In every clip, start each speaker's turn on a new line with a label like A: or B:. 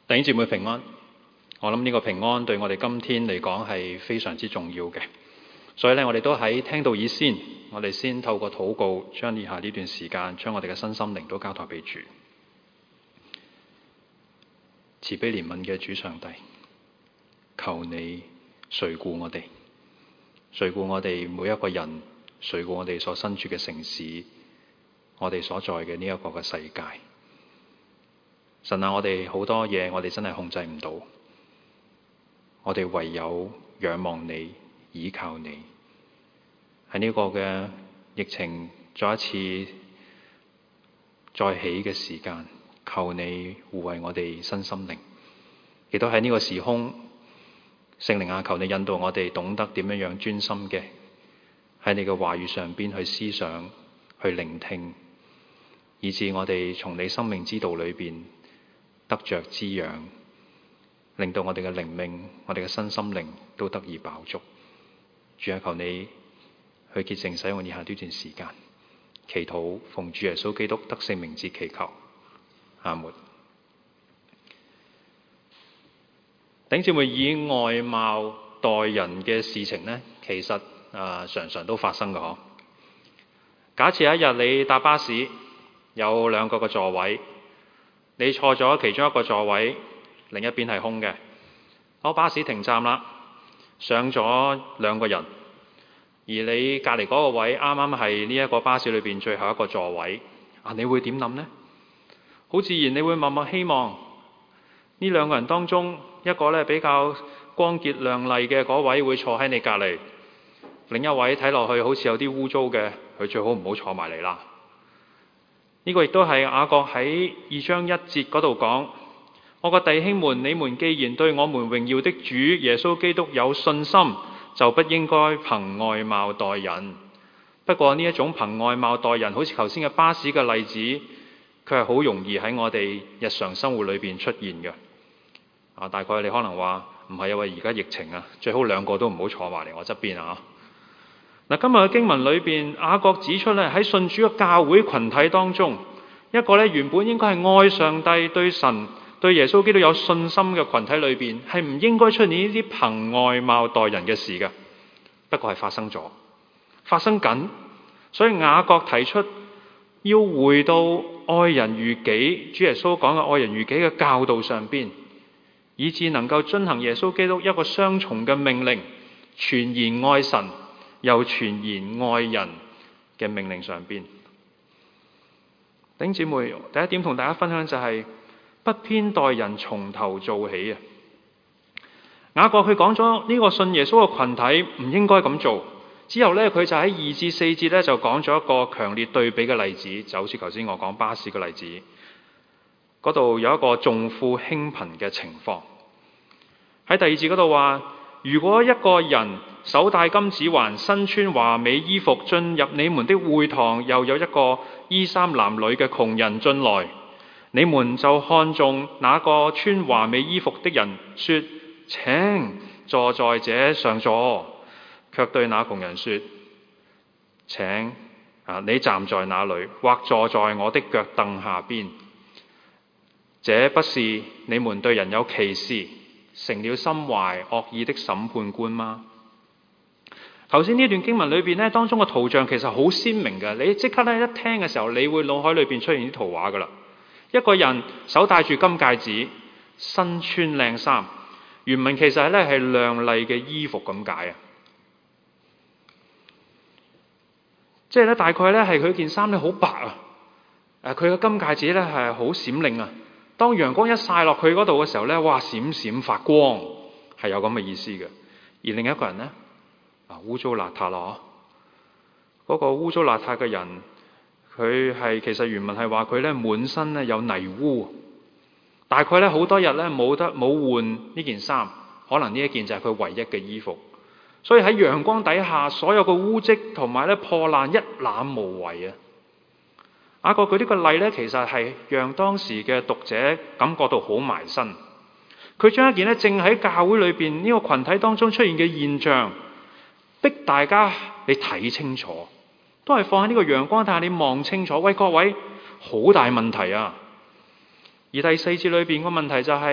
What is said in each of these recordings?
A: 弟兄姊妹平安，我諗呢個平安對我哋今天嚟講係非常之重要嘅，所以咧我哋都喺聽道以先，我哋先透過禱告將以下呢段時間將我哋嘅身心靈都交託俾主。慈悲憐憫嘅主上帝，求你垂顧我哋，垂顧我哋每一個人，垂顧我哋所身處嘅城市，我哋所在嘅呢一個嘅世界。神啊，我哋好多嘢我哋真係控制唔到，我哋唯有仰望你，倚靠你。喺呢個嘅疫情再一次再起嘅時間，求你護衛我哋身心靈，亦都喺呢個時空，聖靈啊，求你引導我哋懂得點樣專心嘅喺你嘅話語上邊去思想、去聆聽，以致我哋從你生命之道裏邊得着滋養，令到我哋嘅靈命、我哋嘅身心靈都得以飽足。主啊，求你去潔淨使用以下呢段時間，祈禱奉主耶穌基督得勝名字祈求，阿門。弟兄姊妹，以外貌待人嘅事情呢，其實常常都發生嘅嗬。假設有一日你搭巴士，有兩個嘅座位，你坐咗其中一個座位，另一邊係空嘅。巴士停站啦，上咗兩個人，而你隔離嗰個位啱啱係呢一個巴士裏邊最後一個座位，你會點諗呢？好自然你會默默希望呢兩個人當中一個咧比較光潔亮麗嘅嗰位會坐喺你隔離，另一位睇落去好似有啲污糟嘅，佢最好唔好坐埋嚟啦。呢個亦都係雅各喺2章1節嗰度講：我個弟兄們，你們既然對我們榮耀的主耶穌基督有信心，就不應該憑外貌待人。不過呢一種憑外貌待人，好似頭先嘅巴士嘅例子，佢係好容易喺我哋日常生活裏邊出現嘅。大概你可能話唔係，因為而家疫情啊，最好兩個都唔好坐埋嚟我側邊啊。今日嘅經文裏邊，雅各指出咧，喺信主嘅教會群體當中，一個咧原本應該係愛上帝、對神、對耶穌基督有信心嘅群體裏邊，係唔應該出現呢啲憑外貌待人嘅事嘅。不過係發生咗，發生緊，所以雅各提出要回到愛人如己，主耶穌講嘅愛人如己嘅教導上邊，以致能夠遵行耶穌基督一個雙重嘅命令，全然愛神又全然愛人嘅命令上邊。弟兄姊妹，第一點同大家分享就係不偏待人，從頭做起啊！雅各佢講咗呢個信耶穌嘅群體唔應該咁做，之後呢，佢就喺2至4節呢就講咗一個強烈對比嘅例子，就好似頭先我講巴士嘅例子，嗰度有一個重富輕貧嘅情況。喺第2節嗰度話，如果一個人手戴金指環，身穿華美衣服進入你們的會堂，又有一個衣衫襤褸嘅窮人進來，你們就看中那個穿華美衣服的人，說：請坐在這上座，卻對那窮人說：請你站在那裏，或坐在我的腳凳下邊。這不是你們對人有歧視，成了心懷惡意的審判官嗎？頭先呢段經文裏邊呢，當中嘅圖像其實好鮮明嘅，你即刻咧一聽嘅時候，你會腦海裏邊出現啲圖畫噶啦。一個人手戴住金戒指，身穿靚衫，原文其實咧係亮麗嘅衣服咁解啊。即係咧大概咧係佢件衫咧好白啊，佢嘅金戒指咧係好閃亮啊。當陽光一曬落去嗰度嘅時候咧，哇，閃閃發光，係有咁嘅意思嘅。而另一個人咧，污糟邋遢咯，嗰個污糟邋遢嘅人，佢係其實原文係話佢咧滿身咧有泥污，大概咧好多日咧冇換呢件衫，可能呢一件就係佢唯一嘅衣服，所以喺陽光底下，所有嘅污跡同埋咧破爛一覽無遺啊！雅各舉呢個例咧，其實係讓當時嘅讀者感覺到好埋身。佢將一件咧正喺教會裏邊呢個群體當中出現嘅現象，逼大家你睇清楚，都係放喺呢個陽光底下，你望清楚。喂，各位，好大問題啊！而第4節裏邊個問題就係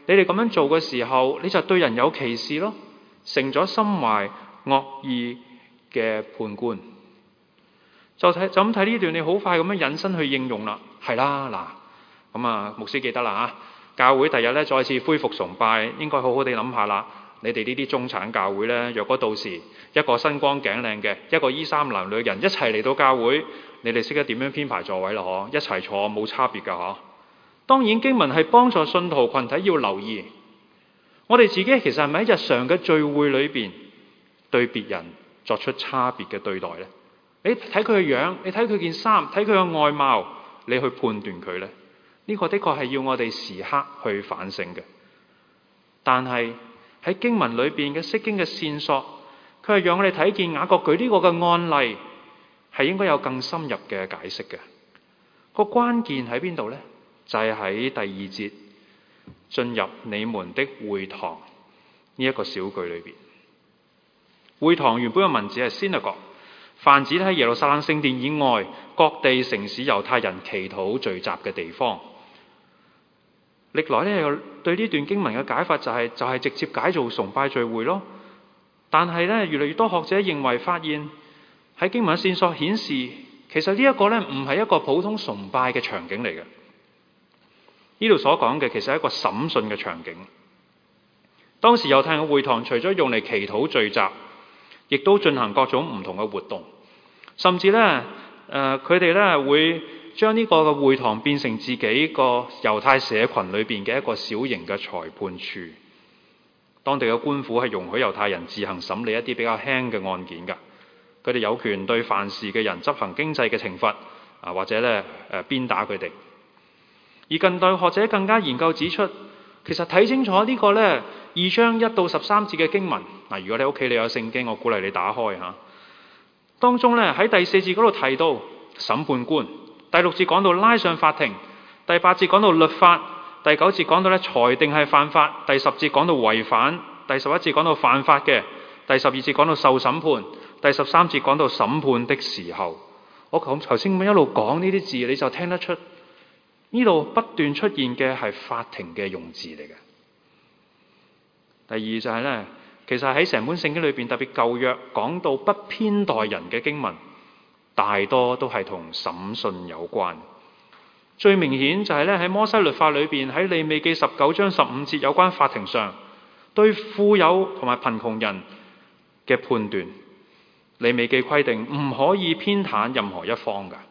A: 你哋咁樣做嘅時候，你就對人有歧視咯，成咗心懷惡意嘅判官。就咁睇呢段，你好快咁樣引申去應用啦。係啦，嗱，咁啊，牧師記得啦嚇，教會第日咧再次恢復崇拜，應該好好地諗下啦。你哋呢啲中產教會咧，若果到時一個身光頸靚嘅，一個衣衫襤褸嘅人一齊嚟到教會，你哋識得點樣編排座位啦？嗬，一齊坐冇差別㗎嗬。當然經文係幫助信徒群體要留意，我哋自己其實係咪喺日常嘅聚會裏邊對別人作出差別嘅對待呢？你睇佢嘅樣，你睇佢件衫，睇佢嘅外貌，你去判斷佢呢？呢個的確係要我哋時刻去反省嘅。但係喺經文裏邊嘅釋經嘅線索，佢係讓我哋睇見雅各舉呢個嘅案例係應該有更深入嘅解釋嘅。個關鍵喺邊度呢？就係喺第二節，進入你們的會堂呢一個小句裏邊。會堂原本嘅文字係 synagogue， 泛指喺耶路撒冷聖殿以外各地城市猶太人祈禱聚集嘅地方。歷來咧有對呢段經文嘅解法就係直接解做崇拜聚會咯。但係咧越嚟越多學者認為發現喺經文嘅線索顯示，其實呢一個咧唔係一個普通崇拜嘅場景嚟嘅。呢度所講嘅其實係一個審訊嘅場景。當時猶太人嘅會堂除咗用嚟祈禱聚集，亦都進行各種唔同嘅活動，甚至咧佢哋咧會將呢個嘅會堂變成自己個猶太社群裏邊嘅一個小型嘅裁判處。當地嘅官府係容許猶太人自行審理一啲比較輕嘅案件㗎，佢哋有權對犯事嘅人執行經濟嘅懲罰或者咧鞭打佢哋。而近代學者更加研究指出，其實睇清楚呢個咧2章1到13節嘅經文嗱，如果你屋企你有聖經，我鼓勵你打開嚇。當中咧喺第4節嗰度提到審判官，第6節講到拉上法庭，第8節講到律法，第9節講到咧裁定係犯法，第10節講到違反，第11節講到犯法嘅，第12節講到受審判，第13節講到審判的時候。我頭先一路講呢啲字，你就聽得出呢度不斷出現嘅係法庭嘅用字嚟嘅。第二就係咧，其實喺成本聖經裏邊，特別舊約講到不偏待人嘅經文，大多都係同審訊有關。最明顯就係咧喺摩西律法裏邊，喺利未記19章15節有關法庭上對富有同埋貧窮人嘅判斷。利未記規定唔可以偏袒任何一方㗎。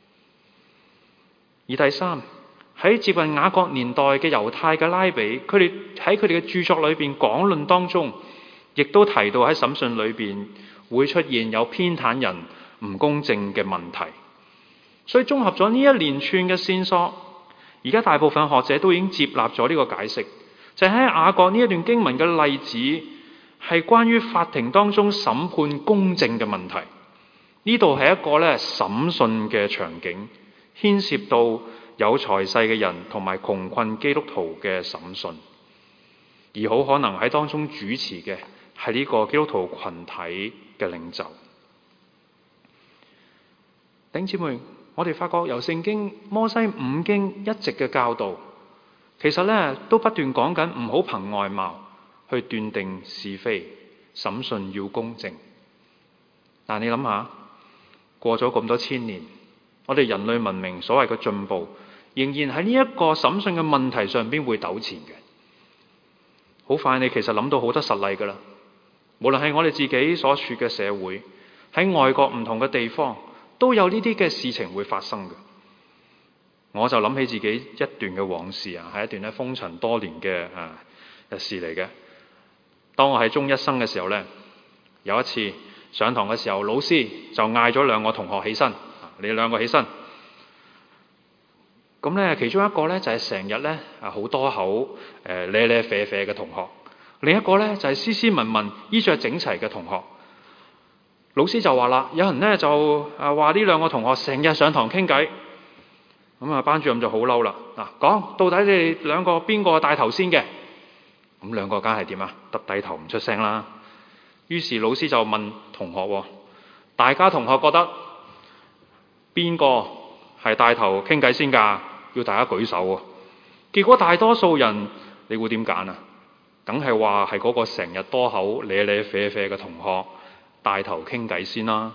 A: 而第三，喺接近雅各年代嘅猶太嘅拉比，佢哋喺佢哋嘅著作裏邊講論當中，亦都提到喺審訊裏邊會出現有偏袒人唔公正嘅問題。所以綜合咗呢一連串嘅線索，而家大部分學者都已經接納咗呢個解釋，就係喺雅各呢一段經文嘅例子係關於法庭當中審判公正嘅問題。呢度係一個咧審訊嘅場景，牽涉到有財勢嘅人同埋窮困基督徒嘅審訊，而好可能喺當中主持嘅係呢個基督徒群體嘅領袖。弟兄姊妹，我哋發覺由聖經摩西五經一直嘅教導，其實咧都不斷講緊唔好憑外貌去斷定是非，審訊要公正。但你諗下，過咗咁多千年，我哋人類文明所謂嘅進步，仍然喺呢一個審訊嘅問題上邊會糾纏嘅。好快你其實諗到好多實例㗎啦。無論係我哋自己所處嘅社會，喺外國唔同嘅地方，都有呢啲嘅事情會發生嘅。我就諗起自己一段嘅往事啊，係一段咧風塵多年嘅日事嚟嘅。當我喺中一生嘅時候呢，有一次上堂嘅時候，老師就嗌咗兩個同學起身，你兩個起身。咁咧，其中一個咧就係成日咧好多口咧咧啡啡嘅同學，另一個咧就係斯斯文文、衣着整齊嘅同學。老師就話啦，有人咧就話呢兩個同學成日上堂傾偈。咁啊，班主任就好嬲啦。嗱，講到底你哋兩個邊個帶頭先嘅？咁兩個梗係點啊？耷低頭唔出聲啦。於是老師就問同學，大家同學覺得邊個係帶頭傾偈先㗎？要大家舉手喎。結果大多數人你估點揀啊？梗係話係嗰個成日多口咧咧啡啡嘅同學帶頭傾偈先啦。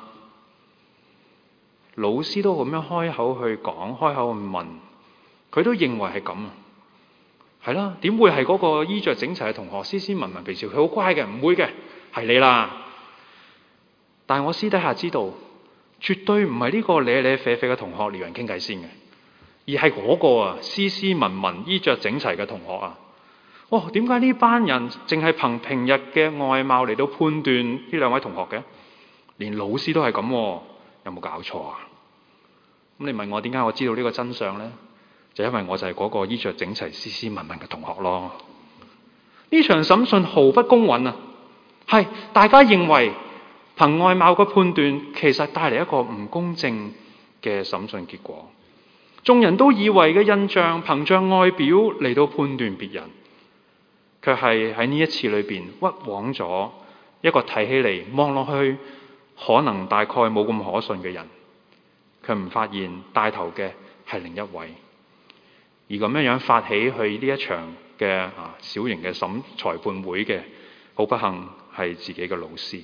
A: 老師都咁樣開口去講，開口去問，佢都認為係咁啊。係啦，點會係嗰個衣着整齊嘅同學斯斯文文平時佢好乖嘅？唔會嘅，係你啦。但係我私底下知道，絕對唔係呢個咧咧啡啡嘅同學撩人傾偈先嘅，而係嗰個斯斯文文衣着整齊嘅同學啊。點解呢班人淨係憑平日嘅外貌嚟到判斷呢兩位同學嘅？連老師都係咁，有冇搞錯啊？咁你問我點解我知道呢個真相呢？就因為我就係嗰個衣着整齊、斯斯文文嘅同學咯。呢場審訊毫不公允啊！係大家認為憑外貌嘅判斷，其實帶嚟一個唔公正嘅審訊結果。眾人都以為嘅印象，憑着外表嚟到判斷別人，卻係喺呢一次裏邊屈枉咗一個睇起嚟望落去可能大概冇咁可信嘅人，佢唔發現帶頭嘅係另一位，而咁樣發起去呢一場嘅小型嘅裁判會嘅，好不幸係自己嘅老師。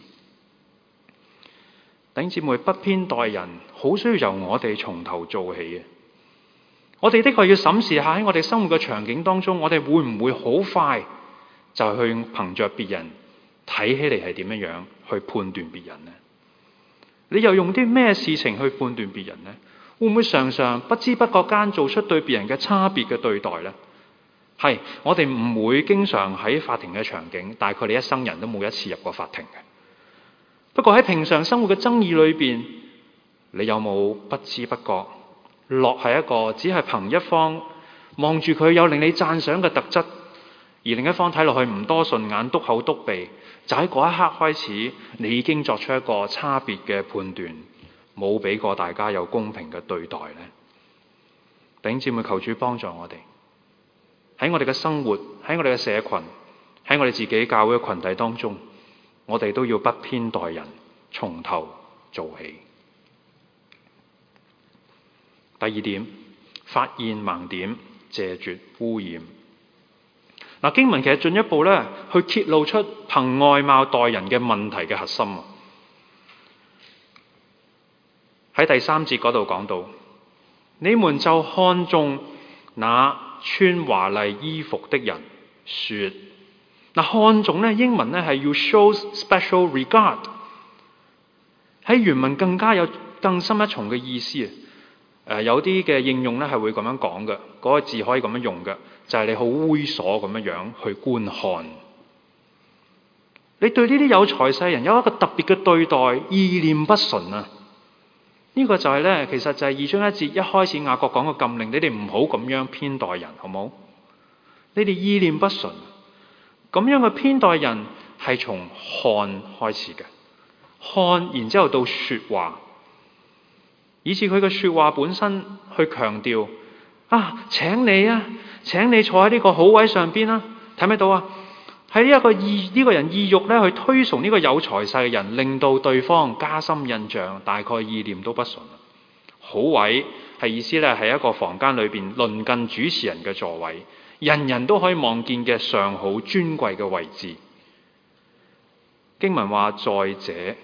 A: 弟兄姊妹，不偏待人，好需要由我哋從頭做起嘅。我哋的確要審視下喺我哋生活嘅場景當中，我哋會唔會好快就去憑着別人睇起嚟係點樣去判斷別人呢？你又用啲咩事情去判斷別人呢？會唔會常常不知不覺間做出對別人嘅差別嘅對待呢？係，我哋唔會經常喺法庭嘅場景，大概你一生人都冇一次入過法庭嘅。不過喺平常生活嘅爭議裏邊，你有冇不知不覺落喺一個只係憑一方望住佢有令你讚賞嘅特質，而另一方睇落去唔多順眼，篤口篤鼻，就喺嗰一刻開始，你已經作出一個差別嘅判斷，冇俾過大家有公平嘅對待呢？弟兄姊妹，求主幫助我哋喺我哋嘅生活，喺我哋嘅社群，喺我哋自己教會嘅群體當中，我哋都要不偏待人，從頭做起。第二點，發現盲點，謝絕污染。經文其實進一步去揭露出憑外貌待人嘅問題嘅核心。喺第3節嗰度講到，你們就看中那穿華麗衣服的人，說看重英文係要 show special regard， 喺原文更加有更深一重嘅意思。有啲嘅應用係會咁樣講嘅，嗰個字可以咁樣用嘅，就係你好猥瑣咁樣去觀看。你對呢啲有才勢人有一個特別嘅對待，意念不純啊！呢個就係其實就係2章1節一開始雅各講嘅禁令，你哋唔好咁樣偏待人，好冇？你哋意念不純，咁樣嘅偏待人係從看開始嘅，看然之後到說話。以致佢嘅說話本身去強調請你坐喺呢個好位上邊啦，睇唔睇到啊？喺呢個人意欲去推崇呢個有才勢嘅人，令到對方加深印象，大概意念都不純。好位係意思係一個房間裏邊鄰近主持人嘅座位，人人都可以望見嘅上好尊貴嘅位置。經文話在這。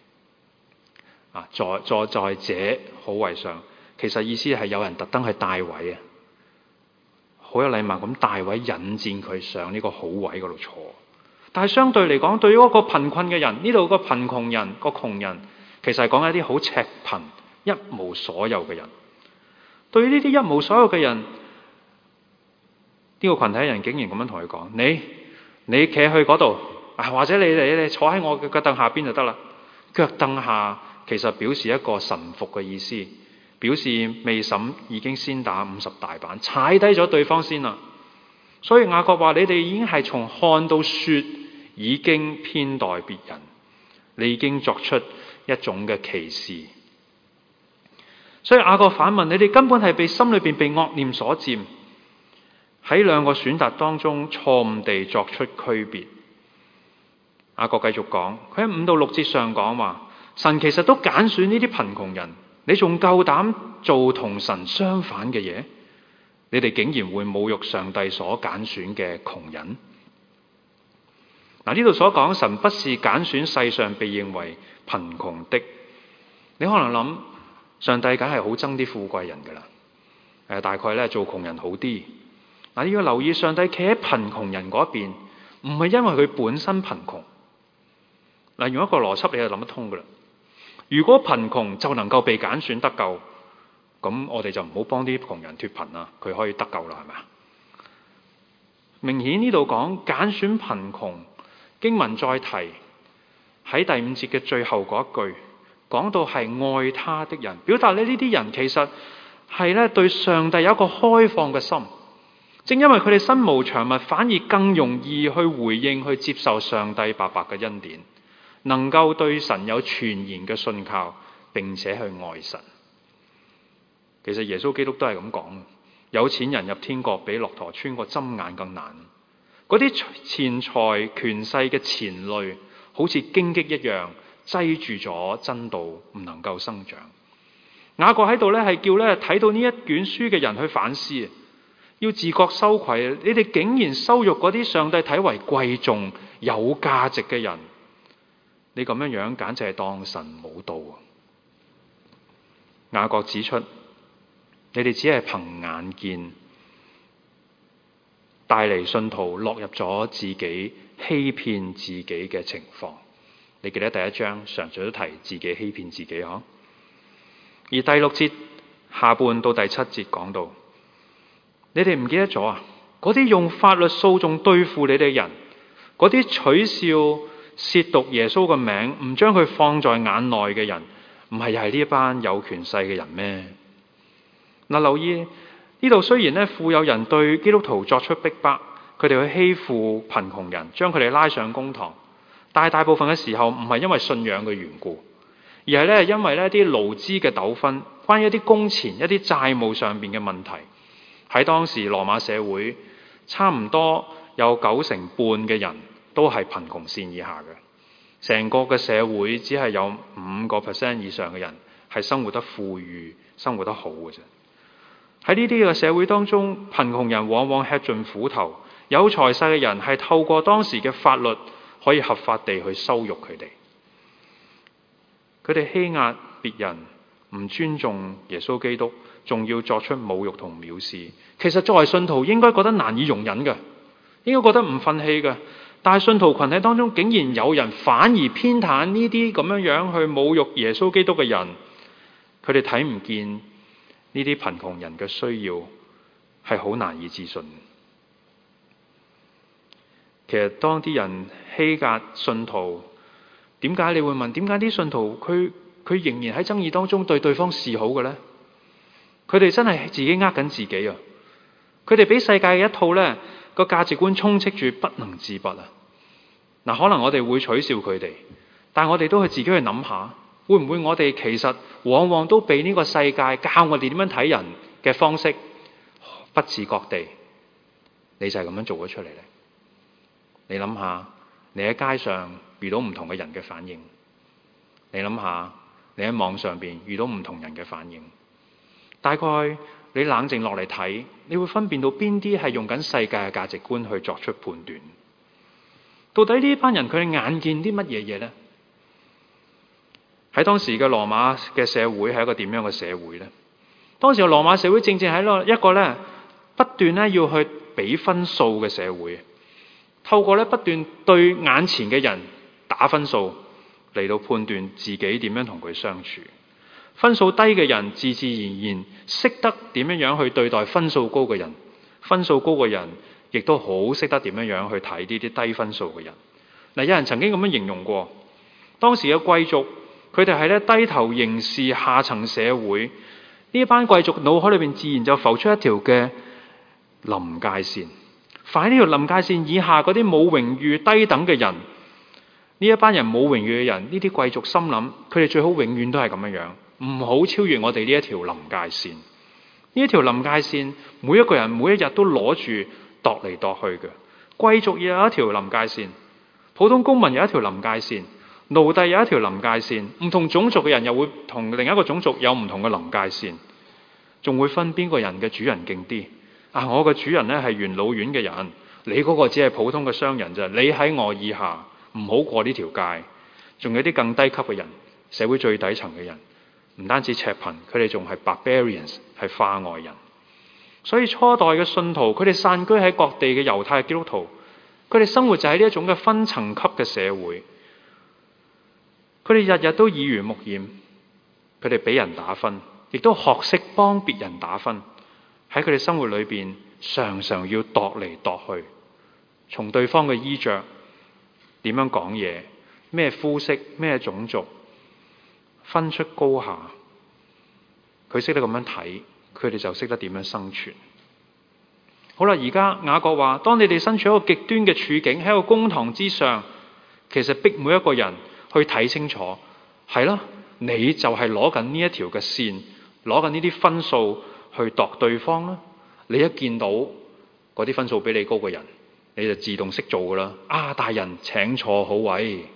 A: 坐在這好位上，其實意思係有人特登去帶位啊，好有禮貌咁帶位引薦佢上呢個好位嗰度坐。但係相對嚟講，對於嗰個貧困嘅人，呢度個貧窮人、個窮人，其實係講一啲好赤貧、一無所有嘅人。對於呢啲一無所有嘅人，呢個群體人竟然咁樣同佢講：你企去嗰度，或者你坐喺我嘅腳凳下邊就得啦。腳凳下其實表示一個臣服嘅意思，表示未審已經先打50大板，踩低咗對方先啦。所以雅各話：你哋已經係從看到說，已經偏待別人，你已經作出一種嘅歧視。所以雅各反問：你哋根本係被心裏邊被惡念所佔，喺兩個選擇當中錯誤地作出區別。雅各繼續講，佢喺5到6節上講話。神其實都揀選呢啲貧窮人，你仲夠膽做同神相反嘅嘢？ 你哋竟然會侮辱上帝所揀選嘅窮人。呢度所講神不是揀選世上被認為貧窮的，你可能諗上帝梗係好憎啲富貴人噶啦，大概咧做窮人好啲。你要留意上帝企喺貧窮人嗰邊，唔係因為佢本身貧窮。用一個邏輯你就諗得通噶啦。如果貧窮就能夠被揀選得救，咁我哋就唔好幫啲窮人脫貧啦，佢可以得救啦，係咪啊？明顯呢度講揀選貧窮，經文再提喺第5節嘅最後嗰一句，講到係愛他的人，表達呢啲人其實係咧對上帝有一個開放嘅心。正因為佢哋身無長物，反而更容易去回應、去接受上帝白白嘅恩典，能夠對神有全然嘅信靠，並且去愛神。其實耶穌基督都係咁講，有錢人入天國比駱駝穿過針眼更難。嗰啲錢財權勢嘅纏累，好似荊棘一樣擠住咗真道，唔能夠生長。雅各喺度咧係叫咧睇到呢一卷書嘅人去反思，要自覺羞愧。你哋竟然羞辱嗰啲上帝睇為貴重、有價值嘅人，你咁樣樣簡直係當神冇道。雅各指出，你哋只係憑眼見，帶嚟信徒落入咗自己欺騙自己嘅情況。你記得第1章上述都提自己欺騙自己嗬。而第6節下半到第7節講到，你哋唔記得咗啊？嗰啲用法律訴訟對付你哋嘅人，嗰啲取笑褻瀆耶穌嘅名，唔將佢放在眼內嘅人，唔係又係呢一班有權勢嘅人咩？留意呢度，雖然咧富有人對基督徒作出逼迫，佢哋去欺負貧窮人，將佢哋拉上公堂，但係大部分嘅時候唔係因為信仰嘅緣故，而係咧因為呢啲勞資嘅糾紛，關於一啲工錢、一啲債務上邊嘅問題。喺當時羅馬社會，差唔多有90%嘅人都係貧窮線以下嘅，成個嘅社會只係有5% 以上嘅人係生活得富裕、生活得好嘅啫。喺呢啲嘅社會當中，貧窮人往往吃盡苦頭，有財勢嘅人係透過當時嘅法律可以合法地去羞辱佢哋。佢哋欺壓別人，唔尊重耶穌基督，仲要作出侮辱同藐視。其實作為信徒應該覺得難以容忍嘅，應該覺得唔忿氣嘅。但係信徒群體當中竟然有人反而偏袒呢啲咁樣樣去侮辱耶穌基督嘅人，佢哋睇唔見呢啲貧窮人嘅需要，係好難以置信。其實當啲人欺壓信徒，點解你會問？點解啲信徒佢仍然喺爭議當中對對方示好嘅呢？佢哋真係自己呃緊自己啊！佢哋俾世界嘅一套呢個價值觀充斥住，不能自拔啊！可能我哋會取笑佢哋，但我哋都係自己去諗下，會唔會我哋其實往往都被呢個世界教我哋點樣睇人嘅方式，不自覺地你就係咁樣做咗出嚟咧？你諗下，你喺街上遇到唔同嘅人嘅反應，你諗下你喺網上邊遇到唔同人嘅反應，大概你冷靜落嚟睇，你會分辨到邊啲係用緊世界嘅價值觀去作出判斷。到底呢班人佢哋眼見啲乜嘢嘢呢？喺當時嘅羅馬嘅社會係一個點樣嘅社會呢？當時嘅羅馬社會正正係一個咧不斷咧要去比分數嘅社會，透過咧不斷對眼前嘅人打分數嚟到判斷自己點樣同佢相處。分數低嘅人自自然然識得點樣樣去對待分數高嘅人，分數高嘅人亦都好識得點樣樣去睇呢啲低分數嘅人。有人曾經咁樣形容過，當時嘅貴族佢哋係咧低頭凝視下層社會，呢一班貴族腦海裏邊自然就浮出一條嘅臨界線。凡喺呢條臨界線以下嗰啲冇榮譽低等嘅人，呢一班人冇榮譽嘅人，呢啲貴族心諗佢哋最好永遠都係咁樣樣，唔好超越我哋呢一條臨界線。呢一條臨界線，每一個人每一日都攞住度嚟度去嘅。貴族又有一條臨界線，普通公民有一條臨界線，奴隸有一條臨界線，唔同種族嘅人又會同另一個種族有唔同嘅臨界線，仲會分邊個人嘅主人勁啲， 我個主人咧係元老院嘅人，你嗰個只係普通嘅商人咋，你喺我以下，唔好過呢條界。仲有啲更低級嘅人，社會最底層嘅人，唔單止赤貧，佢哋仲係 barbarians， 係化外人。所以初代嘅信徒，佢哋散居喺各地嘅猶太基督徒，佢哋生活就喺呢一種嘅分層級嘅社會。佢哋日日都耳濡目染，佢哋俾人打分，亦都學識幫別人打分。喺佢哋生活裏邊，常常要度嚟度去，從對方嘅衣着、點樣講嘢、咩膚色、咩種族，分出高下。佢識得咁樣睇，佢哋就識得點樣生存。好啦，而家雅各話：當你哋身處一個極端嘅處境，喺一個公堂之上，其實逼每一個人去睇清楚，係啦，你就係攞緊呢一條嘅線，攞緊呢啲分數去度對方啦。你一見到嗰啲分數比你高嘅人，你就自動識做噶啦。大人請坐好位。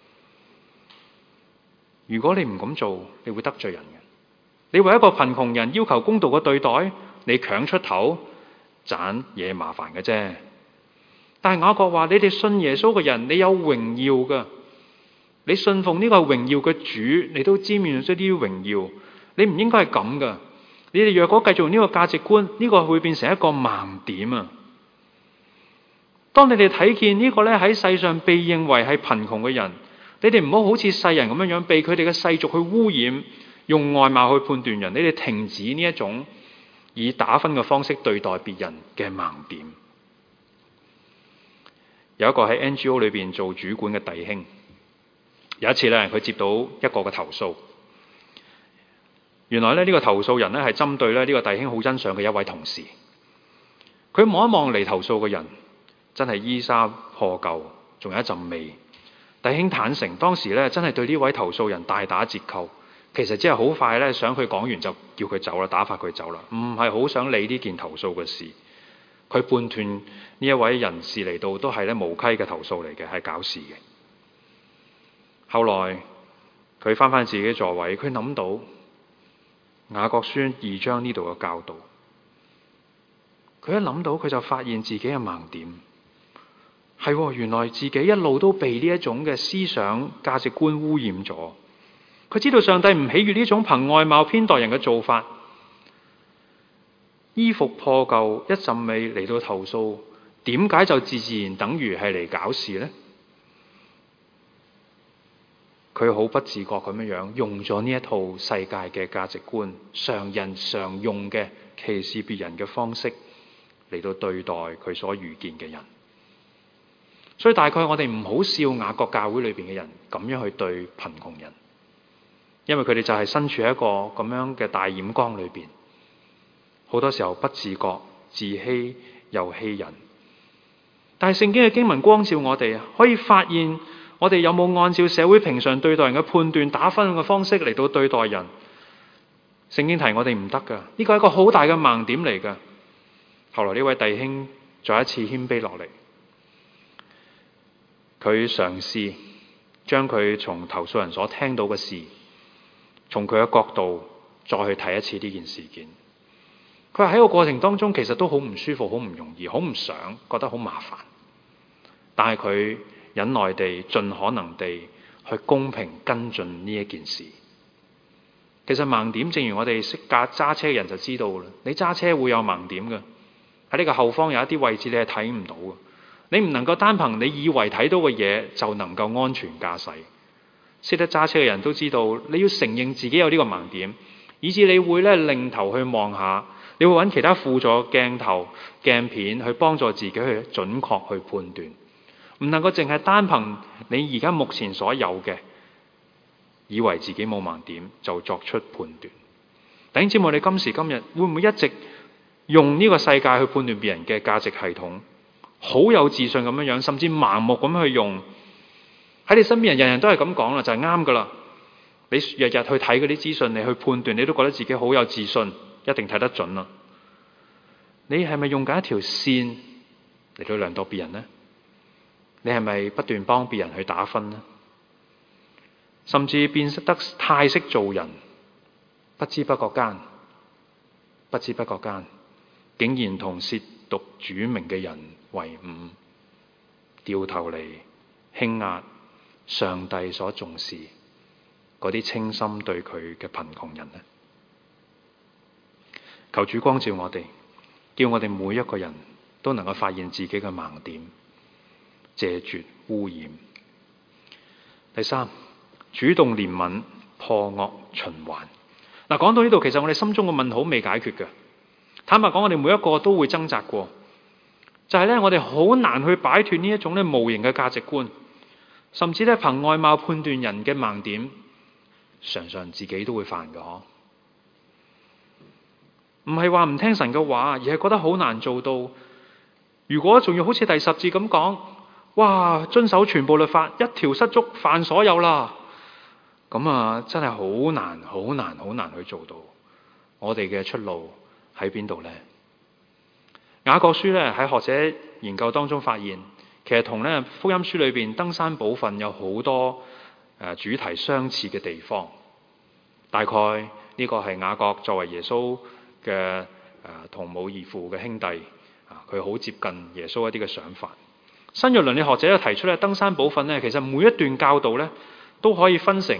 A: 如果你唔咁做，你會得罪人嘅。你為一個貧窮人要求公道嘅對待，你強出頭，盞嘢麻煩嘅啫。但係雅各話：你哋信耶穌嘅人，你有榮耀噶。你信奉呢個榮耀嘅主，你都沾染咗啲榮耀。你唔應該係咁噶。你哋若果繼續用呢個價值觀，呢個會變成一個盲點啊！當你哋睇見呢個咧喺世上被認為係貧窮嘅人，你哋唔好好似世人咁樣被佢哋嘅世俗去污染，用外貌去判斷人。你哋停止呢一種以打分嘅方式對待別人嘅盲點。有一個喺 NGO 裏邊做主管嘅弟兄，有一次咧，佢接到一個嘅投訴。原來咧，呢個投訴人咧係針對咧呢個弟兄好欣賞嘅一位同事。佢望一望嚟投訴嘅人，真係衣衫破舊，仲有一陣味。弟兄坦誠，當時咧真係對呢位投訴人大打折扣。其實只係好快咧，想佢講完就叫佢走啦，打發佢走啦，唔係好想理呢件投訴嘅事。佢判斷呢一位人士嚟到都係咧無稽嘅投訴嚟嘅，係搞事嘅。後來佢翻返自己座位，佢諗到雅各書2章呢度嘅教導，佢一諗到佢就發現自己嘅盲點，係原來自己一路都被呢一種嘅思想價值觀污染咗。佢知道上帝唔喜悅呢種憑外貌偏待人嘅做法。衣服破舊一陣味嚟到投訴，點解就自然等於係嚟搞事呢？佢好不自覺咁樣用咗呢一套世界嘅價值觀，常人常用嘅歧視別人嘅方式嚟到對待佢所遇見嘅人。所以大概我哋唔好笑雅各教會裏邊嘅人咁樣去對貧窮人，因為佢哋就係身處一個咁樣嘅大染缸裏邊，好多時候不自覺自欺又欺人。但係聖經嘅經文光照我哋，可以發現我哋有冇按照社會平常對待人嘅判斷打分嘅方式嚟到對待人。聖經提我哋唔得噶，呢個係一個好大嘅盲點嚟噶。後來呢位弟兄再一次謙卑落嚟，佢嘗試將佢從投訴人所聽到嘅事，從佢嘅角度再去睇一次呢件事件。佢話喺個過程當中其實都好唔舒服，好唔容易，好唔想，覺得好麻煩。但係佢忍耐地盡可能地去公平跟進呢一件事。其實盲點正如我哋識揸車嘅人就知道啦，你揸車會有盲點嘅。喺呢個後方有一啲位置你係睇唔到嘅，你唔能夠單憑你以為睇到嘅嘢就能夠安全駕駛。識得揸車嘅人都知道，你要承認自己有呢個盲點，以至你會咧擰頭去望下，你會揾其他輔助鏡頭鏡片去幫助自己去準確去判斷，唔能夠淨係單憑你而家目前所有嘅，以為自己冇盲點就作出判斷。弟兄姊妹，你今時今日會唔會一直用呢個世界去判斷別人嘅價值系統，好有自信咁樣，甚至盲目咁去用？喺你身邊人人都係咁講啦，就係啱噶啦。你日日去睇嗰啲資訊，你去判斷，你都覺得自己好有自信，一定睇得準啦。你係咪用緊一條線嚟到量度別人呢？你係咪不斷幫別人去打分呢？甚至變得太識做人，不知不覺間竟然同褻瀆主名嘅人為伍，掉頭嚟輕壓上帝所重視嗰啲清心對佢嘅貧窮人呢？求主光照我哋，叫我哋每一個人都能夠發現自己嘅盲點，謝絕污染。第三，主動憐憫，破惡循環。嗱，講到呢度，其實我哋心中嘅問號未解決嘅。坦白講，我哋每一個都會掙扎過，就係咧，我哋好難去擺脫呢一種咧無形嘅價值觀，甚至咧憑外貌判斷人嘅盲點，常常自己都會犯嘅嗬。唔係話唔聽神嘅話，而係覺得好難做到。如果仲要好似第10節咁講，哇，遵守全部律法，一條失足犯所有啦，咁啊真係好難好難好難去做到。我哋嘅出路喺邊度呢？雅各書咧喺學者研究當中發現，其實同咧福音書裏邊登山寶訓有好多主題相似嘅地方。大概呢個係雅各作為耶穌嘅同母異父嘅兄弟，佢好接近耶穌一啲嘅想法。新約倫理學者又提出咧，登山寶訓咧，其實每一段教導咧都可以分成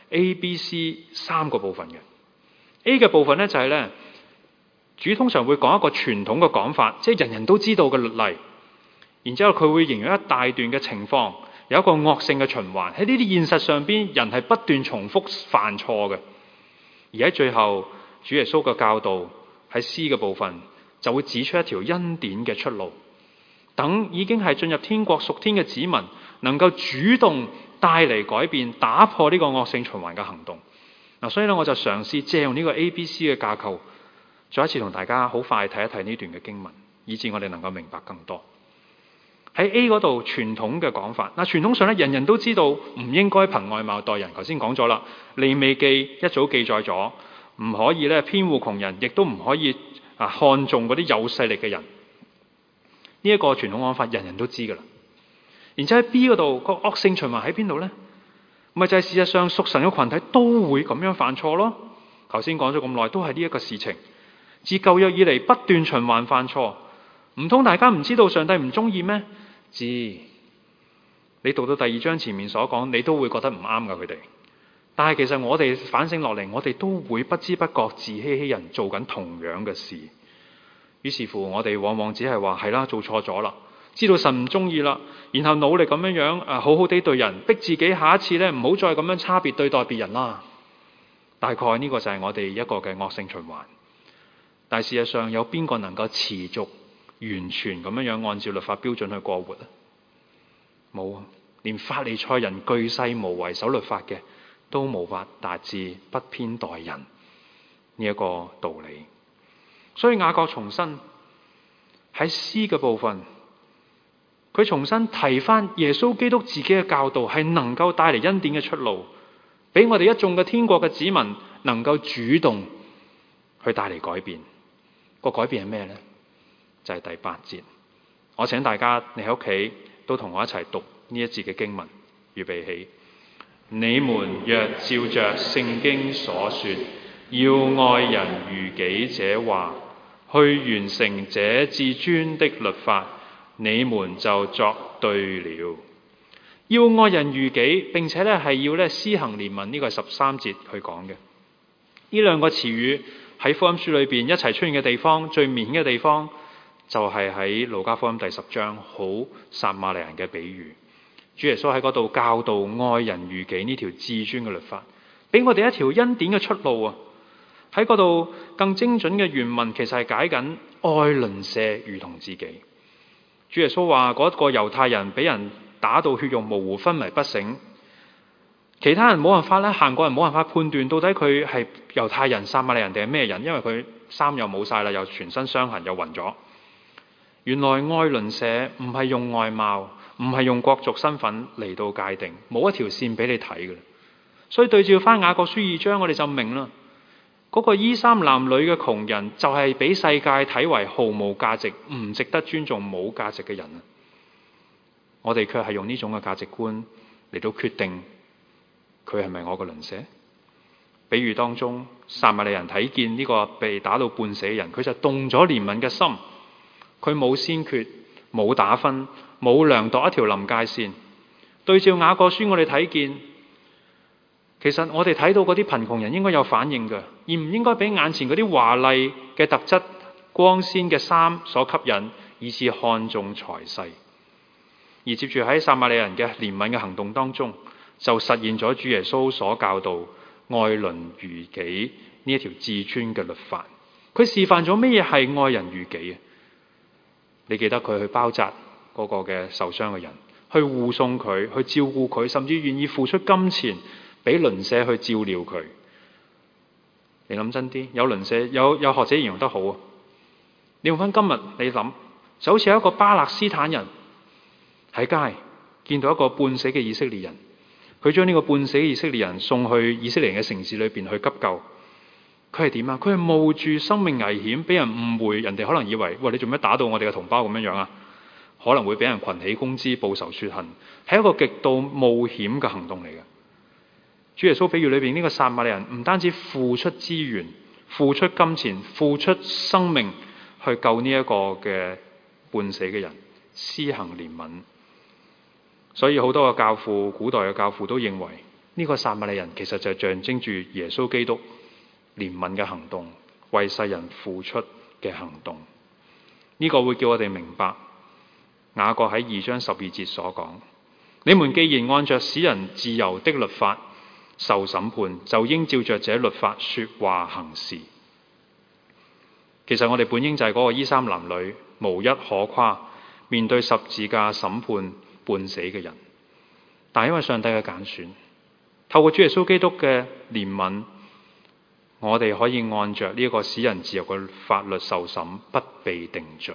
A: A、B、C 3個部分嘅。A 嘅部分咧就係咧，主通常會講一個傳統嘅講法，即係人人都知道嘅律例，然之後佢會形容一大段嘅情況，有一個惡性嘅循環。喺呢啲現實上邊，人係不斷重複犯錯嘅。而喺最後，主耶穌嘅教導喺 C 嘅部分就會指出一條恩典嘅出路，等已經係進入天國屬天嘅子民能夠主動帶嚟改變，打破呢個惡性循環嘅行動。所以咧我就嘗試借用呢個 A、B、C 嘅架構，再一次同大家好快睇一睇呢段嘅經文，以致我哋能夠明白更多。喺 A 嗰度傳統嘅講法，傳統上咧人人都知道唔應該憑外貌待人。頭先講咗啦，利未記一早記載咗，唔可以咧偏護窮人，亦都唔可以看重嗰啲有勢力嘅人。呢一個傳統講法人人都知噶啦。然之後喺 B 嗰度個惡性循環喺邊度呢？咪就係事實上屬神嘅群體都會咁樣犯錯咯。頭先講咗咁耐，都係呢一個事情，自舊約以嚟不斷循環犯錯。唔通大家唔知道上帝唔中意咩？知，你讀到第2章前面所講，你都會覺得唔啱噶佢哋。但係其實我哋反省落嚟，我哋都會不知不覺自欺欺人，做緊同樣嘅事。於是乎，我哋往往只係話係啦，做錯咗啦，知道神唔中意啦，然後努力咁樣好好地對人，逼自己下一次咧唔好再咁樣差別對待別人啦。大概呢個就係我哋一個嘅惡性循環。但事實上，有邊個能夠持續完全咁樣按照律法標準去過活啊？冇啊！連法利賽人巨細無遺守律法嘅，都無法達至不偏待人呢一個道理。所以雅各重申喺 C 嘅部分，佢重新提翻耶穌基督自己嘅教導係能夠帶嚟恩典嘅出路，俾我哋一眾嘅天國嘅子民能夠主動去帶嚟改變。個改變係咩呢？就係第8節。我請大家你喺屋企都同我一齊讀呢一節嘅經文，預備起。你們若照着聖經所說，要愛人如己這話，去完成這至尊的律法，你們就作對了。要愛人如己，並且咧係要咧施行憐憫，呢個係13節去講嘅。呢兩個詞語喺福音書裏邊一齊出現嘅地方，最明顯嘅地方就係喺路加福音第10章好撒瑪利人嘅比喻。主耶穌喺嗰度教導愛人如己呢條至尊嘅律法，俾我哋一條恩典嘅出路啊！喺嗰度更精準嘅原文其實係解緊愛鄰舍如同自己。主耶穌話嗰個猶太人俾人打到血肉模糊、昏迷不醒，其他人冇辦法咧，行過人冇辦法判斷到底佢係猶太人、撒瑪利人定係咩人，因為佢衫又冇晒啦，又全身傷痕，又暈咗。原來愛鄰舍唔係用外貌，唔係用國族身份嚟到界定，冇一條線俾你睇嘅。所以對照翻雅各書2章，我哋就明啦，嗰個衣衫襤褸嘅窮人就係俾世界睇為毫無價值、唔值得尊重、冇價值嘅人啊！我哋卻係用呢種嘅價值觀嚟到決定佢係咪我嘅鄰舍。 比喻當中，撒瑪利人睇見呢個被打到半死嘅人，佢就動咗憐憫嘅心，佢冇先決，冇打分，冇量度一條臨界線。對照雅各書，我哋睇見，其實我哋睇到嗰啲貧窮人應該有反應嘅，而唔應該俾眼前嗰啲華麗嘅特質、光鮮嘅衫所吸引，以致看重財勢。而接住喺撒瑪利人嘅憐憫嘅行動當中，就實現咗主耶穌所教導愛鄰如己呢一條至尊嘅律法。佢示範咗咩嘢係愛人如己啊？你記得佢去包紮嗰個嘅受傷嘅人，去護送佢，去照顧佢，甚至願意付出金錢俾鄰舍去照料佢。你諗真啲，有鄰舍有學者形容得好啊！你用翻今日你諗，就好似有一個巴勒斯坦人喺街見到一個半死嘅以色列人，佢將呢個半死嘅以色列人送去以色列人嘅城市裏邊去急救。佢係點啊？佢係冒住生命危險，俾人誤會，人哋可能以為，喂，你做咩打到我哋嘅同胞咁樣啊？可能會俾人群起攻之，報仇雪恨，係一個極度冒險嘅行動嚟嘅。主耶穌比喻裏邊呢個撒瑪利人唔單止付出資源、付出金錢、付出生命去救呢一個嘅半死嘅人，施行憐憫。所以好多嘅教父，古代嘅教父都認為呢個撒瑪利人其實就象徵住耶穌基督憐憫嘅行動，為世人付出嘅行動。呢個會叫我哋明白雅各喺2章12節所講：你們既然按着使人自由的律法受審判，就應照着這律法說話行事。其實我哋本應就係嗰個衣衫襤褸、無一可誇，面對十字架審判半死嘅人。但因為上帝嘅揀選，透過主耶穌基督嘅憐憫，我哋可以按着呢一個使人自由嘅法律受審，不被定罪。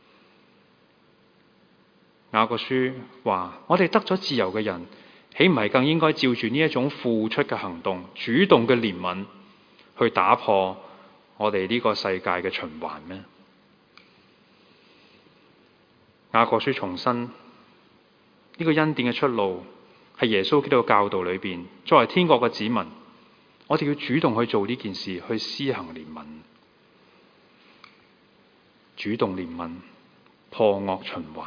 A: 雅各書話：我哋得咗自由嘅人，豈唔係更應該照住呢一種付出嘅行動，主動嘅憐憫，去打破我哋呢個世界嘅循環咩？雅各書重申呢個恩典嘅出路係耶穌基督嘅教導裏邊，作為天國嘅子民，我哋要主動去做呢件事，去施行憐憫，主動憐憫，破惡循環。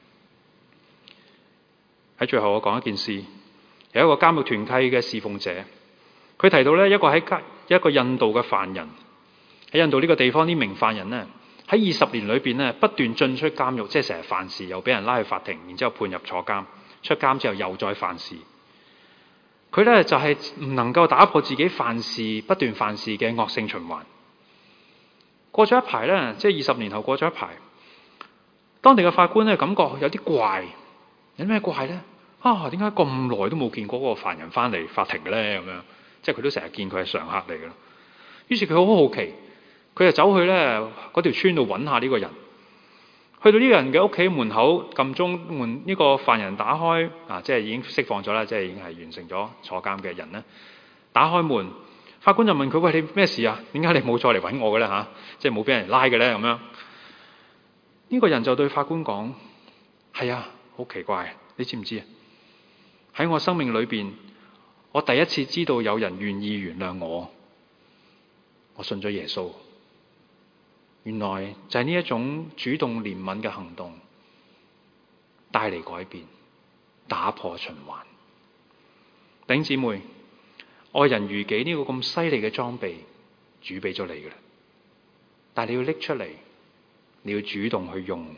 A: 喺最後我講一件事，有一個監獄團契嘅侍奉者，佢提到呢一個印度嘅犯人，喺印度呢個地方，呢名犯人呢，喺20年裏邊呢，不斷進出監獄，即係成日犯事，又俾人拉去法庭，然之後判入坐監，出監之後又再犯事。佢呢就係唔能夠打破自己不斷犯事嘅惡性循環。過咗一排呢，即係20年後過咗一排，當地嘅法官呢感覺有啲怪。有咩怪呢？點解咁耐都冇見過嗰個犯人翻嚟法庭嘅咧？咁樣，即係佢都成日見佢係常客嚟嘅。於是佢好好奇，佢就走去咧嗰條村度揾下呢個人。去到呢個人嘅屋企門口，撳鐘門，呢個犯人打開，即係已經釋放咗啦，即係已經係完成咗坐監嘅人咧。打開門，法官就問佢：喂，你咩事啊？點解你冇再嚟揾我嘅咧？即係冇俾人拉嘅咧？咁樣，呢個人就對法官講：係啊。好奇怪，你知唔知啊？喺我生命裏邊，我第一次知道有人願意原諒我。我信咗耶穌，原來就係呢一種主動憐憫嘅行動，帶嚟改變，打破循環。弟兄姊妹，愛人如己呢個咁犀利嘅裝備，主俾咗你嘅啦，但係你要拎出嚟，你要主動去用。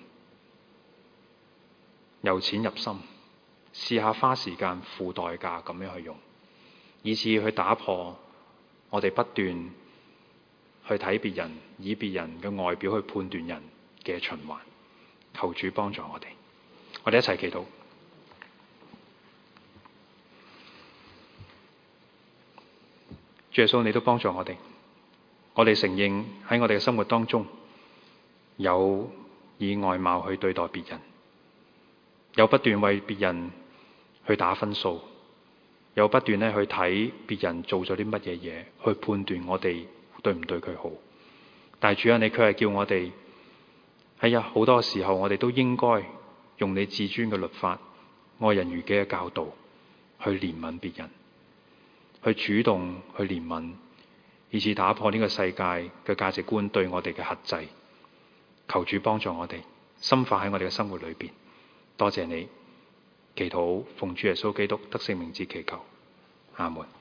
A: 由淺入深，試下花時間付代價咁樣去用，以至去打破我哋不斷去睇別人，以別人嘅外表去判斷人嘅循環。求主幫助我哋，我哋一齊祈禱。主耶穌，你都幫助我哋。我哋承認喺我哋嘅生活當中，有以外貌去對待別人。有不斷為別人去打分數，有不斷去睇別人做咗啲乜嘢嘢，去判斷我哋對唔對佢好。但係主啊，你卻係叫我哋好多時候，我哋都應該用你至尊嘅律法、愛人如己嘅教導去憐憫別人， 去主動去憐憫，以致打破呢個世界嘅價值觀對我哋嘅轄制。求主幫助我哋，深化喺我哋嘅生活裏邊。多謝你，祈禱奉主耶穌基督得勝名字祈求，阿門。